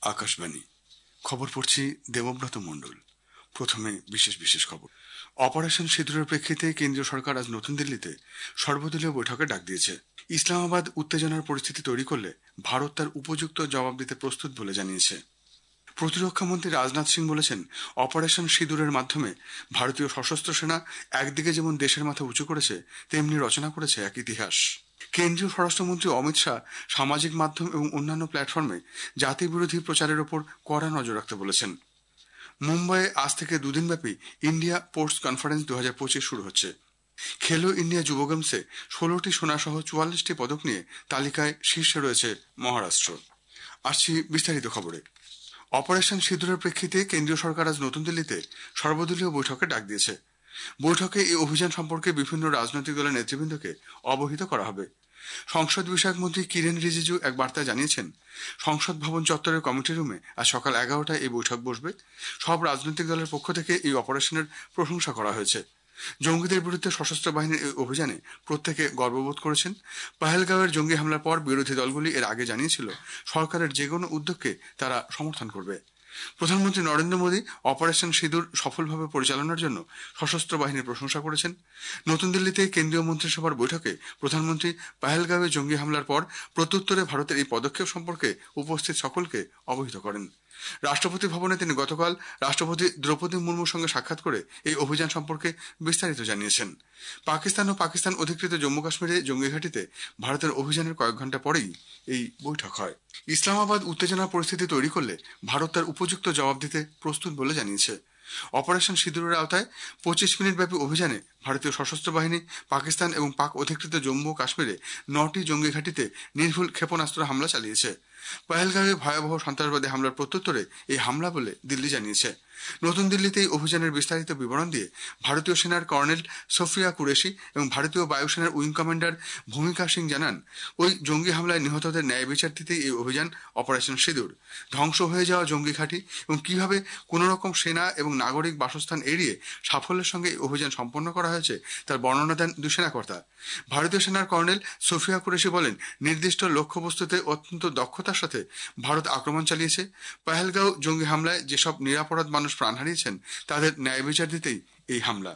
আকাশবাণী খবর পড়ছি দেবব্রত মণ্ডল। প্রথমে বিশেষ খবর। অপারেশন সিঁদুরের প্রেক্ষিতে কেন্দ্রীয় সরকার আজ নতুন দিল্লিতে সর্বদলীয় বৈঠকে ডাক দিয়েছে। ইসলামাবাদ উত্তেজনার পরিস্থিতি তৈরি করলে ভারত তার উপযুক্ত জবাব দিতে প্রস্তুত বলে জানিয়েছে। প্রতিরক্ষা মন্ত্রী রাজনাথ সিং বলেছেন, অপারেশন সিঁদুরের মাধ্যমে ভারতীয় সশস্ত্র সেনা একদিকে যেমন দেশের মাথা উঁচু করেছে, তেমনি রচনা করেছে এক ইতিহাস। কেন্দ্রীয় স্বরাষ্ট্রমন্ত্রী অমিত শাহ সামাজিক মাধ্যম এবং অন্যান্য প্ল্যাটফর্মে জাতি বিরোধী প্রচারের ওপর কড়া নজর রাখতে বলেছেন। মুম্বাইয়ে আজ থেকে দুদিনব্যাপী ইন্ডিয়া পোর্টস কনফারেন্স 2025 শুরু হচ্ছে। খেলো ইন্ডিয়া যুব গেমসে 16টি সোনা সহ 44টি পদক নিয়ে তালিকায় শীর্ষে রয়েছে মহারাষ্ট্র। আসছি বিস্তারিত খবরে। অপারেশন সিঁদুরের প্রেক্ষিতে কেন্দ্রীয় সরকার আজ নতুন দিল্লিতে সর্বদলীয় বৈঠকে ডাক দিয়েছে। বৈঠকে এই অভিযান সম্পর্কে বিভিন্ন রাজনৈতিক দলের নেতৃবৃন্দকে অবহিত করা হবে। সংসদ বিষয়ক মন্ত্রী কিরেন রিজিজু এক বার্তায় জানিয়েছেন, সংসদ ভবন চত্বরের কমিটি রুমে আজ সকাল 11টায় এই বৈঠক বসবে। সব রাজনৈতিক দলের পক্ষ থেকে এই অপারেশনের প্রশংসা করা হয়েছে। জঙ্গিদের বিরুদ্ধে সশস্ত্র বাহিনীর এই অভিযানে প্রত্যেকে গর্ববোধ করেছেন। পাহেলগাঁওয়ের জঙ্গি হামলার পর বিরোধী দলগুলি এর আগে জানিয়েছিল সরকারের যে কোনো উদ্যোগকে তারা সমর্থন করবে। প্রধানমন্ত্রী নরেন্দ্র মোদী অপারেশন সিঁদুর সফলভাবে পরিচালনার জন্য সশস্ত্র বাহিনীর প্রশংসা করেছেন। নতুন দিল্লিতে কেন্দ্রীয় মন্ত্রিসভার বৈঠকে প্রধানমন্ত্রী পাহেলগাঁওয়ে জঙ্গি হামলার পর প্রত্যুত্তরে ভারতের এই পদক্ষেপ সম্পর্কে উপস্থিত সকলকে অবহিত করেন। রাষ্ট্রপতি ভবনে তিনি গতকাল রাষ্ট্রপতি দ্রৌপদী মুর্মুর সঙ্গে সাক্ষাৎ করে এই অভিযান সম্পর্কে বিস্তারিত জানিয়েছেন। পাকিস্তান ও পাকিস্তান অধিকৃত জম্মু কাশ্মীরে জঙ্গি ঘাঁটিতে ভারতের অভিযানের কয়েক ঘণ্টা পরেই এই বৈঠক হয়। ইসলামাবাদ উত্তেজনার পরিস্থিতি তৈরি করলে ভারত তার উপযুক্ত জবাব দিতে প্রস্তুত বলে জানিয়েছে। অপারেশন সিঁদুরের আওতায় 25 মিনিট ব্যাপী অভিযানে ভারতীয় সশস্ত্র বাহিনী পাকিস্তান এবং পাক অধিকৃত জম্মু ও কাশ্মীরে 9টি জঙ্গি ঘাঁটিতে নির্ভুল ক্ষেপণাস্ত্র হামলা চালিয়েছে। পাহেলগাঁওয়ে ভয়াবহ সন্ত্রাসবাদী হামলার প্রত্যুত্তরে এই হামলা বলে দিল্লি জানিয়েছে। নতুন দিল্লিতে এই অভিযানের বিস্তারিত বিবরণ দিয়ে ভারতীয় সেনার কর্নেল সোফিয়া কুরেশি এবং ভারতীয় বায়ুসেনার উইং কমান্ডার ভূমিকা সিং জানান, ওই জঙ্গি হামলায় নিহতদের ন্যায় বিচার দিতেই এই অভিযান অপারেশন সিঁদুর। ধ্বংস হয়ে যাওয়া জঙ্গি ঘাঁটি এবং কিভাবে কোনো রকম সেনা এবং নাগরিক বাসস্থান এড়িয়ে সাফল্যের সঙ্গে এই অভিযান সম্পন্ন করা হয়েছে তার বর্ণনা দেন দুই সেনাকর্তা। ভারতীয় সেনার কর্নেল সোফিয়া কুরেশি বলেন, নির্দিষ্ট লক্ষ্যবস্তুতে অত্যন্ত দক্ষতার সাথে ভারত আক্রমণ চালিয়েছে। পাহেলগাঁও জঙ্গি হামলায় যেসব নিরাপরাধ মানুষ প্রাণ হারিয়েছেন তাদের ন্যায় বিচার দিতেই এই হামলা।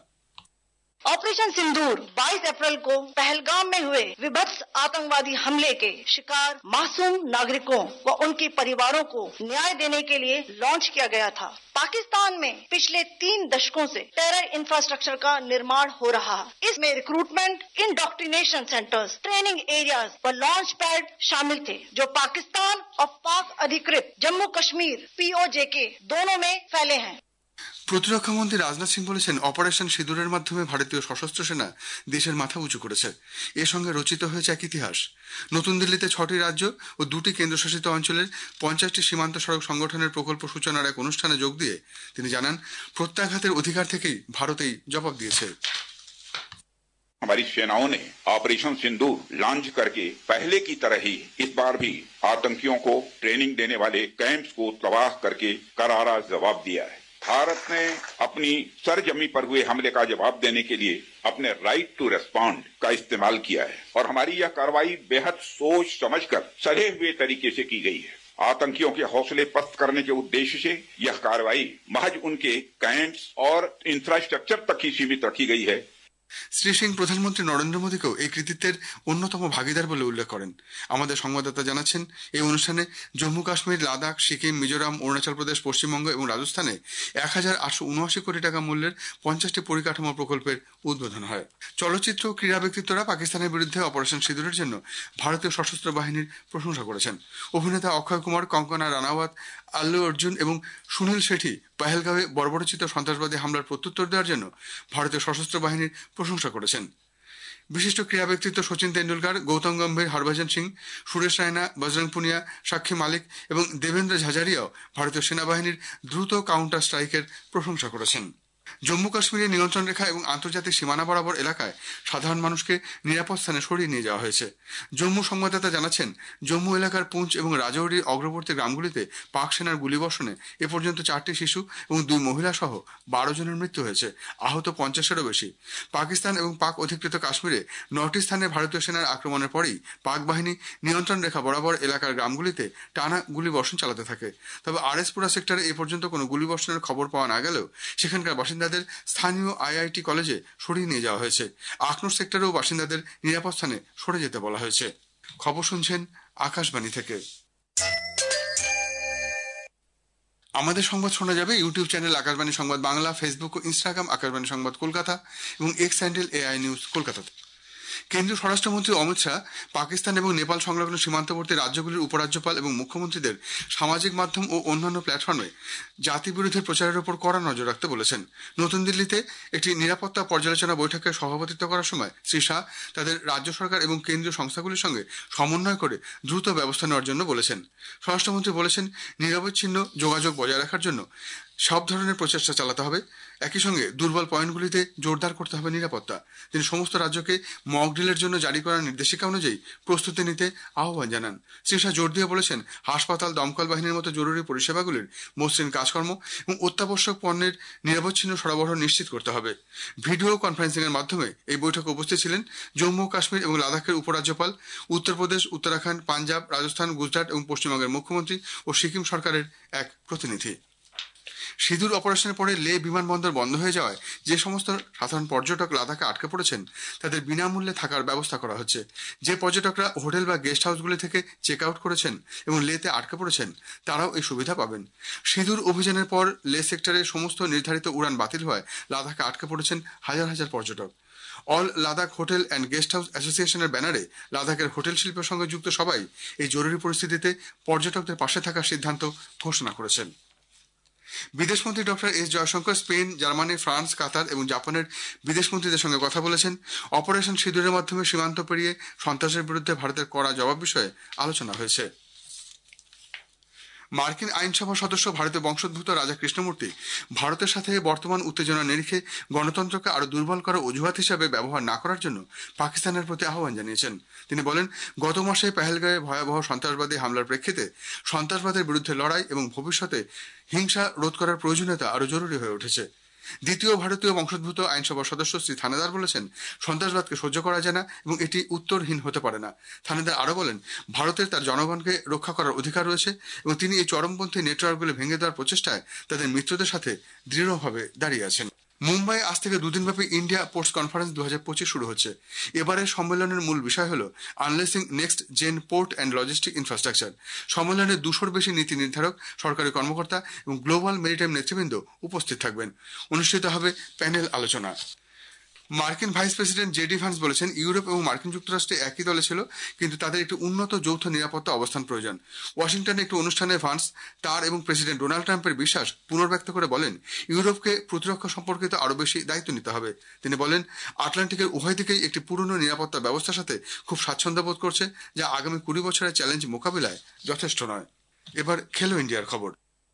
ऑपरेशन सिंदूर 22 अप्रैल को पहलगाम में हुए विभत्स आतंकवादी हमले के शिकार मासूम नागरिकों व उनके परिवारों को न्याय देने के लिए लॉन्च किया गया था। पाकिस्तान में पिछले 3 दशकों से टेरर इंफ्रास्ट्रक्चर का निर्माण हो रहा है। इसमें recruitment, indoctrination centres, training areas व लॉन्च पैड शामिल थे, जो पाकिस्तान और पाक अधिकृत जम्मू कश्मीर POJK दोनों में फैले हैं। প্রতিরক্ষা মন্ত্রী রাজনাথ সিং বলেছেন, অপারেশন সিঁদুরের মাধ্যমে ভারতীয় সশস্ত্র সেনা দেশের মাথা উঁচু করেছে। এর সঙ্গে রচিত হয়েছে এক ইতিহাস। নতুন দিল্লিতে 6টি রাজ্য ও 2টি কেন্দ্রশাসিত অঞ্চলের 50টি সীমান্ত সড়ক সংগঠনের প্রকল্প সূচনার এক অনুষ্ঠানে যোগ দিয়ে তিনি জানান, প্রত্যাঘাতের অধিকার থেকেই ভারতেই জবাব দিয়েছে। हमारी सेनाओं ने ऑपरेशन सिंदूर लॉन्च करके पहले की तरह ही इस बार भी आतंकियों को ट्रेनिंग देने वाले कैंप्स को तबाह करके करारा जवाब दिया है। भारत ने अपनी सरजमी पर हुए हमले का जवाब देने के लिए अपने राइट टू रेस्पॉन्ड का इस्तेमाल किया है और हमारी यह कार्रवाई बेहद सोच समझकर सधे हुए तरीके से की गई है। आतंकियों के हौसले पस्त करने के उद्देश्य से यह कार्रवाई महज उनके कैंप्स और इंफ्रास्ट्रक्चर तक ही सीमित रखी गई है। শ্রী সিং প্রধানমন্ত্রী নরেন্দ্র মোদীকেও এই কৃতিত্বের অন্যতম ভাগিদার বলে উল্লেখ করেন। আমাদের সংবাদদাতা জানাচ্ছেন, এই অনুষ্ঠানে জম্মু কাশ্মীর, লাদাখ, সিকিম, মিজোরাম, অরুণাচল প্রদেশ, পশ্চিমবঙ্গ এবং রাজস্থানে 1879 কোটি টাকা মূল্যের 50টি পরিকাঠামো প্রকল্পের উদ্বোধন হয়। চলচ্চিত্র ও ক্রীড়া ব্যক্তিত্বরা পাকিস্তানের বিরুদ্ধে অপারেশন সিঁদুরের জন্য ভারতীয় সশস্ত্র বাহিনীর প্রশংসা করেছেন। অভিনেতা অক্ষয় কুমার, কঙ্কনা রানাওয়াত, আল্লু অর্জুন এবং সুনীল শেঠি পাহেলগাঁওয়ে বর্বরোচিত সন্ত্রাসবাদী হামলার প্রত্যুত্তর দেওয়ার জন্য ভারতীয় সশস্ত্র বাহিনীর প্রশংসা করেছেন। বিশিষ্ট ক্রীড়া ব্যক্তিত্ব সচিন তেন্ডুলকর, গৌতম গম্ভীর, হরভজন সিং, সুরেশ রায়না, বজরং পুনিয়া, সাক্ষী মালিক এবং দেবেন্দ্র ঝাঝারিয়াও ভারতীয় সেনাবাহিনীর দ্রুত কাউন্টার স্ট্রাইকের প্রশংসা করেছেন। জম্মু কাশ্মীরের নিয়ন্ত্রণ রেখা এবং আন্তর্জাতিক সীমানা বরাবর এলাকায় সাধারণ মানুষকে নিরাপদ স্থানে সরিয়ে নিয়ে যাওয়া হয়েছে। জম্মু সংবাদদাতা জানাচ্ছেন, জম্মু এলাকার পুঞ্চ এবং রাজৌরির অগ্রবর্তী গ্রামগুলিতে পাক সেনার গুলিবর্ষণে এ পর্যন্ত 4টি শিশু এবং 2 মহিলা সহ 12 জনের মৃত্যু হয়েছে, আহত 50-এরও বেশি। পাকিস্তান এবং পাক অধিকৃত কাশ্মীরে 9টি স্থানে ভারতীয় সেনার আক্রমণের পরেই পাক বাহিনী নিয়ন্ত্রণ রেখা বরাবর এলাকার গ্রামগুলিতে টানা গুলিবর্ষণ চালাতে থাকে। তবে আরএসপুরা সেক্টরে এ পর্যন্ত কোনো গুলিবর্ষণের খবর পাওয়া না গেলেও সেখানকার বাসিন্দাদের স্থানীয় আইআইটি কলেজে সরিয়ে নিয়ে যাওয়া হয়েছে। আখনুর সেক্টরেও বাসিন্দাদের নিরাপদ স্থানে সরে যেতে বলা হয়েছে। খবর শুনছেন আকাশবাণী থেকে। আমাদের সংবাদ শোনা যাবে ইউটিউব চ্যানেল আকাশবাণী সংবাদ বাংলা, ফেসবুক ও ইনস্টাগ্রাম আকাশবাণী সংবাদ কলকাতা এবং এক্স হ্যান্ডেল এআই নিউজ কলকাতাতে। কেন্দ্রীয় স্বরাষ্ট্রমন্ত্রী অমিত শাহ পাকিস্তান এবং নেপাল সংলগ্ন সীমান্তবর্তী রাজ্যগুলির উপরাজ্যপাল এবং মুখ্যমন্ত্রীদের সামাজিক মাধ্যম ও অন্যান্য প্ল্যাটফর্মে জাতি বিরোধী প্রচারের উপর কড়া নজর রাখতে বলেছেন। নতুন দিল্লিতে একটি নিরাপত্তা পর্যালোচনা বৈঠকে সভাপতিত্ব করার সময় শ্রী শাহ তাদের রাজ্য সরকার এবং কেন্দ্রীয় সংস্থাগুলির সঙ্গে সমন্বয় করে দ্রুত ব্যবস্থা নেওয়ার জন্য বলেছেন। স্বরাষ্ট্রমন্ত্রী বলেছেন, নিরবচ্ছিন্ন যোগাযোগ বজায় রাখার জন্য সব ধরনের প্রচেষ্টা চালাতে হবে। একই সঙ্গে দুর্বল পয়েন্টগুলিতে জোরদার করতে হবে নিরাপত্তা। তিনি সমস্ত রাজ্যকে মক ড্রিলের জন্য জারি করা নির্দেশিকা অনুযায়ী প্রস্তুতি নিতে আহ্বান জানান। শ্রী শাহ জোর দিয়ে বলেছেন, হাসপাতাল, দমকল বাহিনীর মতো জরুরি পরিষেবাগুলির মসৃণ কাজকর্ম এবং অত্যাবশ্যক পণ্যের নিরবচ্ছিন্ন সরবরাহ নিশ্চিত করতে হবে। ভিডিও কনফারেন্সিং এর মাধ্যমে এই বৈঠকে উপস্থিত ছিলেন জম্মু কাশ্মীর এবং লাদাখের উপরাজ্যপাল, উত্তরপ্রদেশ, উত্তরাখণ্ড, পাঞ্জাব, রাজস্থান, গুজরাট এবং পশ্চিমবঙ্গের মুখ্যমন্ত্রী ও সিকিম সরকারের এক প্রতিনিধি। সিঁদুর অপারেশনের পরে লে বিমানবন্দর বন্ধ হয়ে যাওয়ায় যে সমস্ত সাধারণ পর্যটক লাদাখে আটকে পড়েছেন তাদের বিনামূল্যে থাকার ব্যবস্থা করা হচ্ছে। যে পর্যটকরা হোটেল বা গেস্ট হাউসগুলি থেকে চেক আউট করেছেন এবং লেতে আটকে পড়েছেন তারাও এই সুবিধা পাবেন। সিঁদুর অভিযানের পর লে সেক্টরে সমস্ত নির্ধারিত উড়ান বাতিল হওয়ায় লাদাখে আটকে পড়েছেন হাজার হাজার পর্যটক। All Ladakh hotel and guest house অ্যাসোসিয়েশনের ব্যানারে লাদাখের হোটেল শিল্পের সঙ্গে যুক্ত সবাই এই জরুরি পরিস্থিতিতে পর্যটকদের পাশে থাকার সিদ্ধান্ত ঘোষণা করেছেন। বিদেশমন্ত্রী doctor S Jaishankar Spain, Germany, France, Qatar এবং জাপানের বিদেশমন্ত্রীদের সঙ্গে কথা বলেছেন। অপারেশন সিঁদুরের মাধ্যমে সীমান্ত পেরিয়ে সন্ত্রাসের বিরুদ্ধে ভারতের কড়া জবাব বিষয়ে আলোচনা হয়েছে। মার্কিন আইনসভা সদস্য ভারতের বংশোদ্ভূত রাজা কৃষ্ণমূর্তি ভারতের সাথে বর্তমান উত্তেজনার নিরিখে গণতন্ত্রকে আরো দুর্বল করার অজুহাত হিসাবে ব্যবহার না করার জন্য পাকিস্তানের প্রতি আহ্বান জানিয়েছেন। তিনি বলেন, গত মাসে পেহেলগাঁওয়ে ভয়াবহ সন্ত্রাসবাদী হামলার প্রেক্ষিতে সন্ত্রাসবাদের বিরুদ্ধে লড়াই এবং ভবিষ্যতে হিংসা রোধ করার প্রয়োজনীয়তা আরো জরুরি হয়ে উঠেছে। দ্বিতীয় ভারতীয় বংশোদ্ভূত আইনসভা সদস্য শ্রী থানেদার বলেছেন, সন্ত্রাসবাদকে সহ্য করা যায় না এবং এটি উত্তরহীন হতে পারে না। থানেদার আরো বলেন, ভারতের তার জনগণকে রক্ষা করার অধিকার রয়েছে এবং তিনি এই চরমপন্থী নেটওয়ার্কগুলি ভেঙে দেওয়ার প্রচেষ্টায় তাদের মিত্রদের সাথে দৃঢ়ভাবে দাঁড়িয়ে আছেন। মুম্বাই আজ থেকে 2 দিনব্যাপী ইন্ডিয়া পোর্টস কনফারেন্স 2025 শুরু হচ্ছে। এবারের সম্মেলনের মূল বিষয় হল unleashing next gen port and logistic infrastructure. সম্মেলনে 200-র বেশি নীতি নির্ধারক, সরকারি কর্মকর্তা এবং গ্লোবাল মেরিটাইম নেতৃবৃন্দ উপস্থিত থাকবেন। অনুষ্ঠিত হবে প্যানেল আলোচনা। মার্কিন ভাইস প্রেসিডেন্ট জেডি ভ্যান্স বলেছেন, ইউরোপ এবং মার্কিন যুক্তরাষ্ট্রে একই দলে ছিল, কিন্তু তাদের একটি উন্নত যৌথ নিরাপত্তা অবস্থান প্রয়োজন। ওয়াশিংটনে একটি অনুষ্ঠানে ভ্যান্স তার এবং প্রেসিডেন্ট ডোনাল্ড ট্রাম্পের বিশ্বাস পুনর্ব্যক্ত করে বলেন, ইউরোপকে প্রতিরক্ষা সম্পর্কিত আরো বেশি দায়িত্ব নিতে হবে। তিনি বলেন, আটলান্টিকের উভয় দিকেই একটি পুরনো নিরাপত্তা ব্যবস্থার সাথে খুব স্বাচ্ছন্দ্য বোধ করছে, যা আগামী 20 বছরের চ্যালেঞ্জ মোকাবিলায় যথেষ্ট নয়। এবার খেলো ইন্ডিয়ার খবর।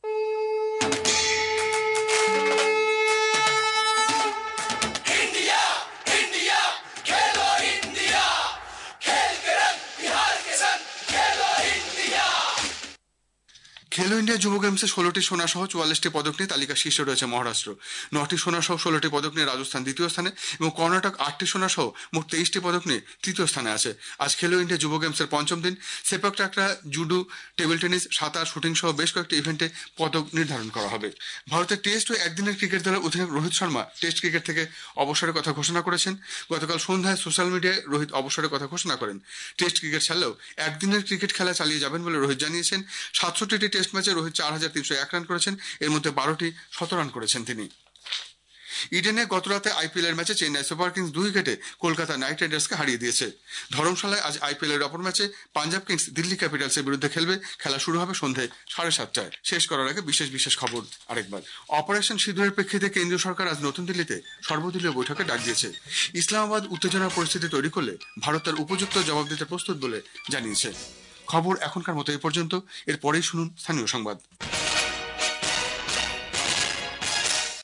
খেলো ইন্ডিয়া যুব গেমসে 16টি সোনা সহ 44টি পদক নিয়ে তালিকা শীর্ষে রয়েছে মহারাষ্ট্র। 9টি সোনা সহ 16টি পদক নিয়ে রাজস্থান দ্বিতীয় স্থানে এবং কর্ণাটক 8টি সোনা সহ মোট 23টি পদক নিয়ে তৃতীয় স্থানে আছে। আজ খেলো ইন্ডিয়া যুব গেমসের 5ম দিন। Sepak takraw, judo, table tennis, সাঁতার, শুটিং সহ বেশ কয়েকটি ইভেন্টে পদক নির্ধারণ করা হবে। ভারতের টেস্ট ও একদিনের ক্রিকেট দলের অধিনায়ক রোহিত শর্মা টেস্ট ক্রিকেট থেকে অবসরের কথা ঘোষণা করেছেন। গতকাল সন্ধ্যায় সোশ্যাল মিডিয়ায় রোহিত অবসরের কথা ঘোষণা করেন। টেস্ট ক্রিকেট ছাড়লেও একদিনের ক্রিকেট খেলা চালিয়ে যাবেন বলে রোহিত জানিয়েছেন। 67টি টেস্ট ম্যাচে রোহিত 4,301 রান করেছেন, এর মধ্যে 12টি শতরান করেছেন তিনি। ইডেনে গতরাতে আইপিএল এর ম্যাচে চেন্নাই সুপার কিংস 2 উইকেটে কলকাতা নাইট রাইডার্সকে হারিয়ে দিয়েছে। ধর্মশালায় আজ আইপিএল এর অপর ম্যাচে পাঞ্জাব কিংস দিল্লি ক্যাপিটালসের বিরুদ্ধে খেলবে। খেলা শুরু হবে সন্ধে 7:30টায়। শেষ করার আগে বিশেষ খবর আরেকবার। অপারেশন সিঁদুরের প্রেক্ষিতে কেন্দ্রীয় সরকার আজ নতুন দিল্লিতে সর্বদলীয় বৈঠকে ডাক দিয়েছে। ইসলামাবাদ উত্তেজনার পরিস্থিতি তৈরি করলে ভারত তার উপযুক্ত জবাব দিতে প্রস্তুত বলে জানিয়েছে। খবর এখনকার মতো এই পর্যন্ত। এরপরেই শুনুন স্থানীয় সংবাদ।